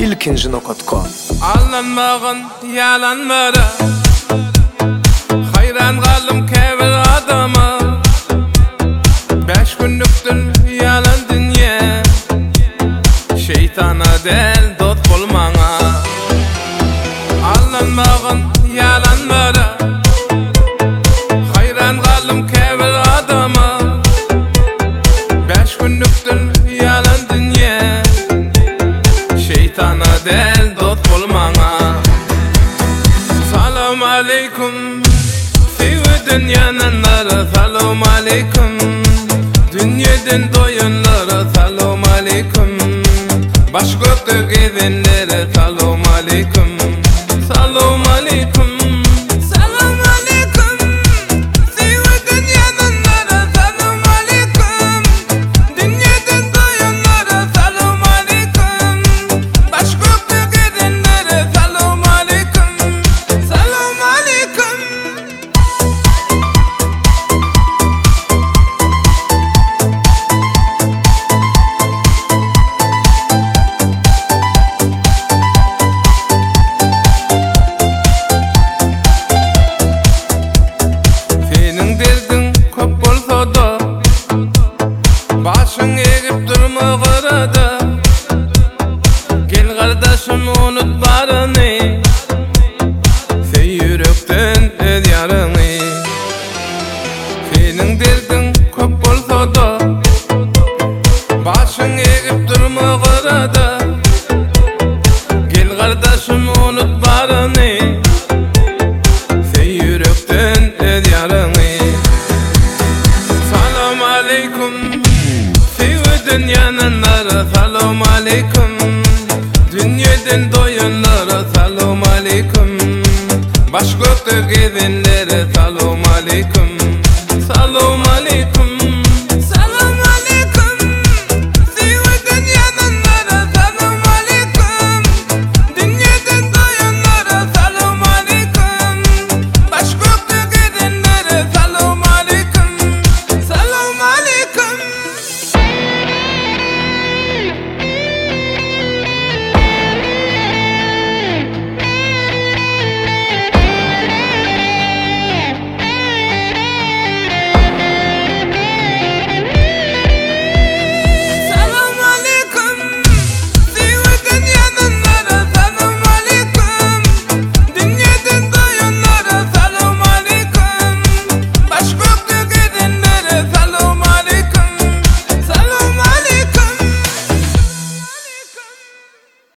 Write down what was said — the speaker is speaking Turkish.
ilkinji nokatko. Allanmagyn, yalanmara hayran galym käbir adama. 5 günlükdür yalan dünýä, şeytana del dost bolmaňa. Allanmagyn, yalanmara hayran galym käbir adama. 5 günlükdür yalan dünýä, şeytana del dost bolmaňa. Salam aleykum, sevgi dünýänlara salam aleykum. Dünýeden doýanlara salam aleykum. Baş gökde gezenlere salam aleykum. Salam aleykum. Salam aleykum. Sevgi dünýänlara salam aleykum. Dünýeden doýanlara salam aleykum. Baş gökde gezenlere salam aleykum. Salam aleykum. Senin derdin köp bolsa da başyň egip durma garada. Gel gardaşym unut barany, sen yürekden ez ýaryny. Senin derdin köp bolsa da başyň egip durma garada. Gel gardaşym unut barany, sen yürekden ez ýaryny. Salam aleykum, sevgi dünýänlara salam aleykum. Dünýeden doýanlara salam aleykum. Baş gökde gezenlere salam aleykum.